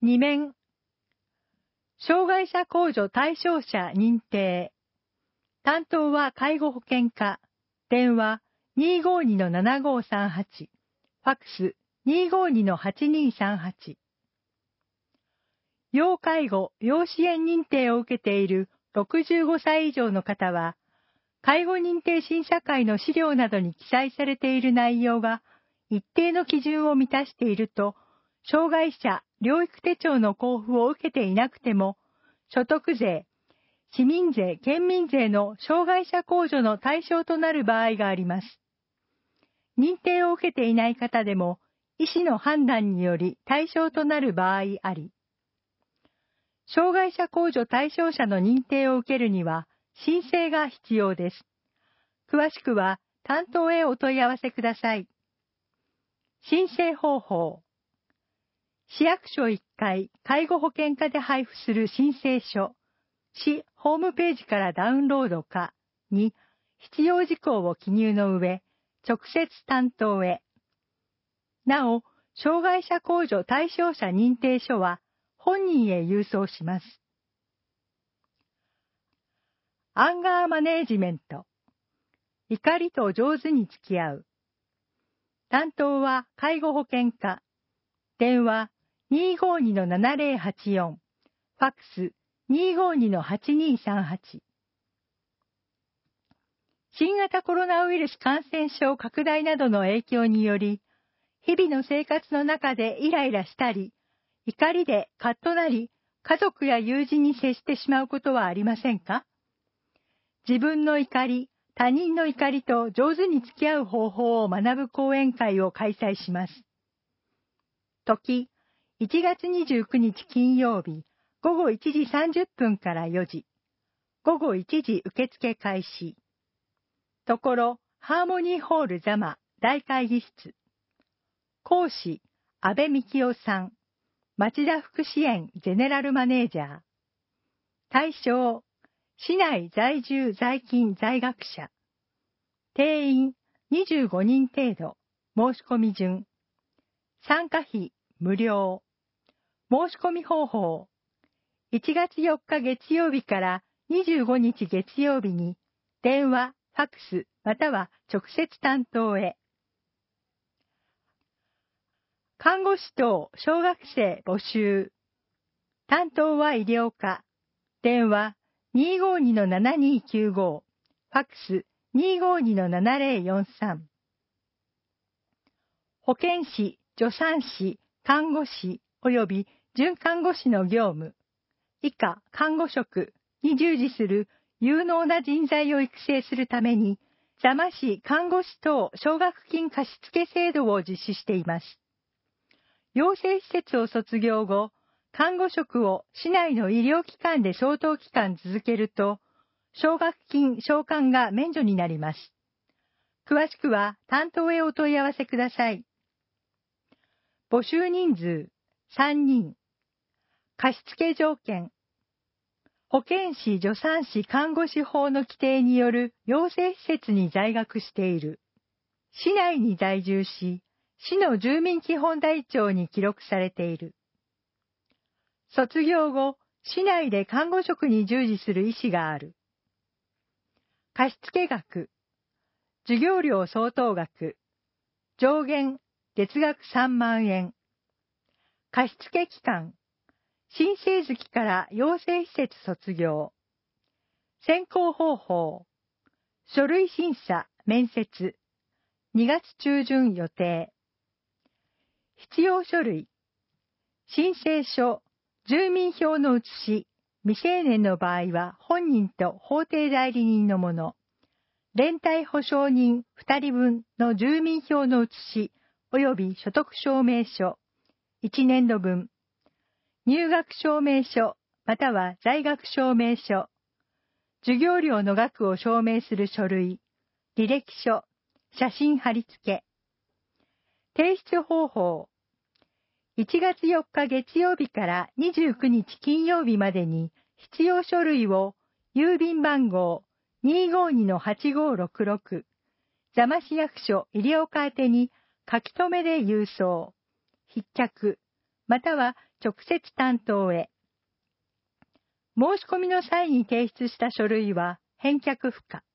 2面。障害者控除対象者認定。担当は介護保険課。電話252-7538。ファックス252-8238。要介護・要支援認定を受けている65歳以上の方は、介護認定審査会の資料などに記載されている内容が一定の基準を満たしていると、障害者療育手帳の交付を受けていなくても、所得税、市民税、県民税の障害者控除の対象となる場合があります。認定を受けていない方でも、医師の判断により対象となる場合あり、障害者控除対象者の認定を受けるには、申請が必要です。詳しくは担当へお問い合わせください。申請方法。市役所1階介護保険課で配布する申請書、市ホームページからダウンロードかに必要事項を記入の上、直接担当へ。なお、障害者控除対象者認定書は本人へ郵送します。アンガーマネージメント。怒りと上手に付き合う。担当は介護保険課。電話252-7084。ファックス252-8238。新型コロナウイルス感染症拡大などの影響により、日々の生活の中でイライラしたり、怒りでカッとなり、家族や友人に接してしまうことはありませんか？自分の怒り、他人の怒りと上手に付き合う方法を学ぶ講演会を開催します。時、1月29日金曜日、午後1時30分から4時。午後1時受付開始。ところ、ハーモニーホール座間大会議室。講師、安倍幹夫さん。町田福祉園ゼネラルマネージャー。対象、市内在住在勤在学者。定員25人程度。申し込み順。参加費無料。申し込み方法。1月4日月曜日から25日月曜日に電話、ファックスまたは直接担当へ。看護師等小学生募集。担当は医療科。電話252-7295。ファックス252-7043。保健師、助産師、看護師及び准看護師の業務、以下看護職に従事する有能な人材を育成するために、座間市看護師等奨学金貸付制度を実施しています。養成施設を卒業後、看護職を市内の医療機関で相当期間続けると、奨学金償還が免除になります。詳しくは担当へお問い合わせください。募集人数3人。貸付条件。保健師、助産師、看護師法の規定による養成施設に在学している。市内に在住し、市の住民基本台帳に記録されている。卒業後、市内で看護職に従事する意思がある。貸付額。授業料相当額。上限、月額3万円。貸付期間。新生月から養成施設卒業。選考方法。書類審査、面接。2月中旬予定。必要書類。申請書、住民票の写し、未成年の場合は本人と法定代理人のもの。連帯保証人2人分の住民票の写し及び所得証明書1年度分、入学証明書または在学証明書、授業料の額を証明する書類、履歴書、写真貼り付け。提出方法。1月4日月曜日から29日金曜日までに必要書類を郵便番号252-8566、座間市役所医療課宛てに書き留めで郵送、筆却、または直接担当へ。申し込みの際に提出した書類は返却不可。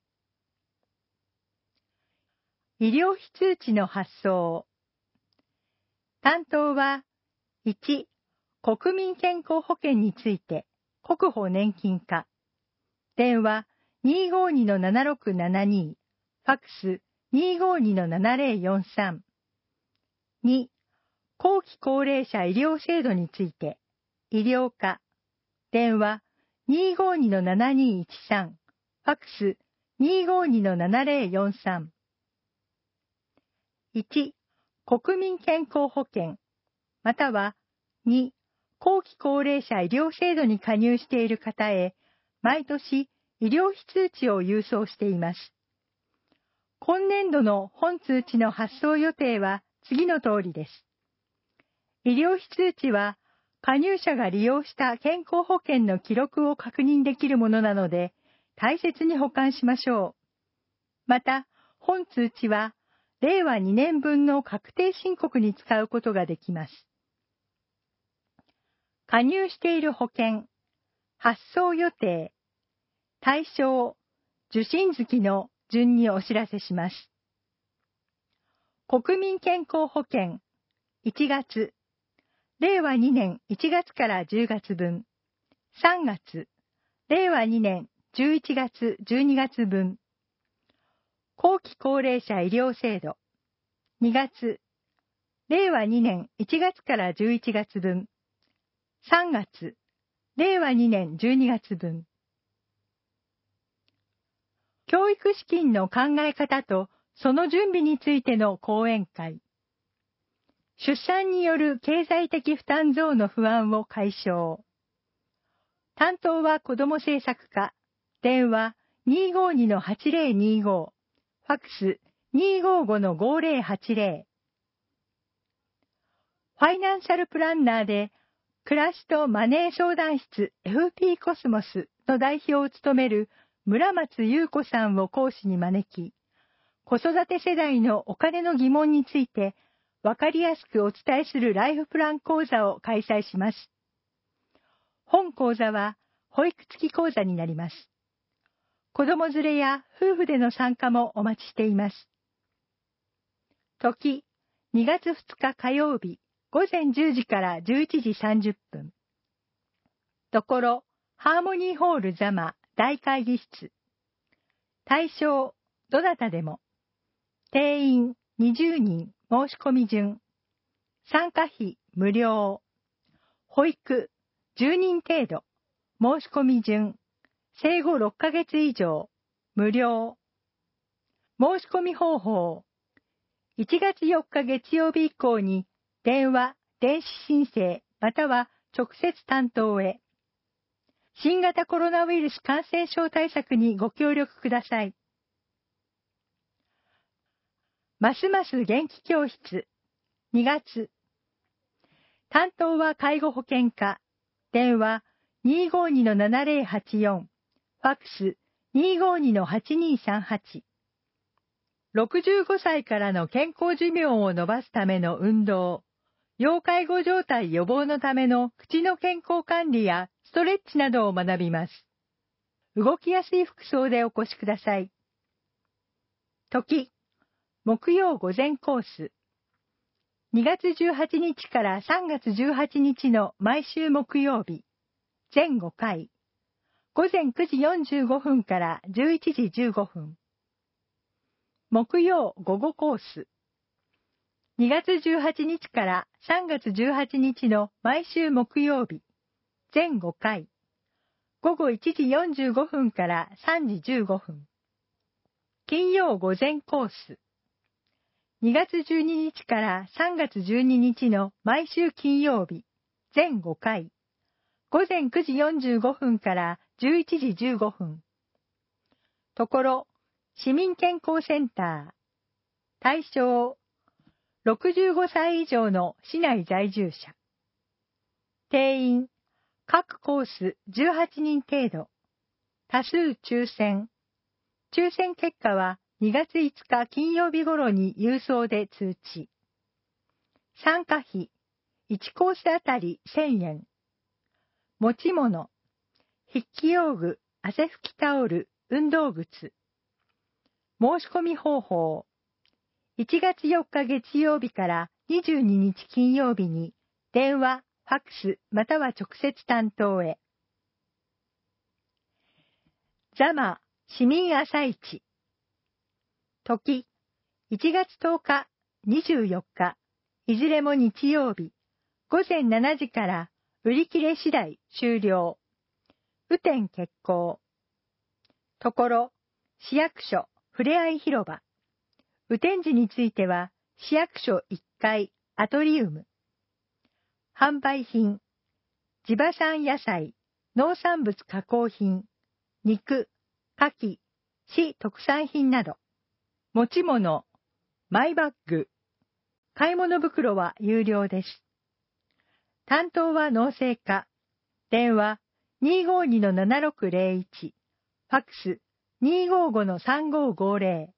医療費通知の発送。担当は、1、国民健康保険について、国保年金課。電話252-7672、ファックス252-7043。2、後期高齢者医療制度について、医療課。電話252-7213、ファックス252-7043。1、国民健康保険、または2、後期高齢者医療制度に加入している方へ、毎年医療費通知を郵送しています。今年度の本通知の発送予定は次の通りです。医療費通知は、加入者が利用した健康保険の記録を確認できるものなので、大切に保管しましょう。また、本通知は、令和2年分の確定申告に使うことができます。加入している保険、発送予定、対象、受診月の順にお知らせします。国民健康保険、1月、令和2年1月から10月分、3月、令和2年11月12月分、後期高齢者医療制度、2月、令和2年1月から11月分、3月、令和2年12月分。教育資金の考え方とその準備についての講演会。出産による経済的負担増の不安を解消。担当は子ども政策課。電話252-8025。ファックス255-5080。ファイナンシャルプランナーで、暮らしとマネー相談室 FP コスモスの代表を務める村松優子さんを講師に招き、子育て世代のお金の疑問について、わかりやすくお伝えするライフプラン講座を開催します。本講座は保育付き講座になります。子供連れや夫婦での参加もお待ちしています。時、2月2日火曜日、午前10時から11時30分。ところ、ハーモニーホール座間大会議室。対象、どなたでも。定員20人申し込み順。参加費無料。保育10人程度。申し込み順。生後6ヶ月以上。無料。申し込み方法。1月4日月曜日以降に電話、電子申請または直接担当へ。新型コロナウイルス感染症対策にご協力ください。ますます元気教室。2月。担当は介護保険課。電話252-7084。ファックス252-8238。65歳からの健康寿命を延ばすための運動。要介護状態予防のための口の健康管理やストレッチなどを学びます。動きやすい服装でお越しください。時、木曜午前コース。2月18日から3月18日の毎週木曜日、全5回、午前9時45分から11時15分。木曜午後コース。2月18日から3月18日の毎週木曜日、全5回、午後1時45分から3時15分。金曜午前コース。2月12日から3月12日の毎週金曜日、全5回、午前9時45分から11時15分。ところ、市民健康センター。対象、65歳以上の市内在住者。定員、各コース18人程度。多数抽選。抽選結果は2月5日金曜日頃に郵送で通知。参加費、 1コースあたり1000円。持ち物、筆記用具、汗拭きタオル、運動靴。申し込み方法。1月4日月曜日から22日金曜日に、電話、ファックス、または直接担当へ。ザマ市民朝市。時、1月10日、24日、いずれも日曜日、午前7時から売り切れ次第終了。雨天決行。ところ、市役所ふれあい広場。雨天時については、市役所1階アトリウム。販売品、地場産野菜、農産物加工品、肉、牡蠣、市特産品など。持ち物、マイバッグ。買い物袋は有料です。担当は農政課。電話 252-7601。ファックス 255-3550。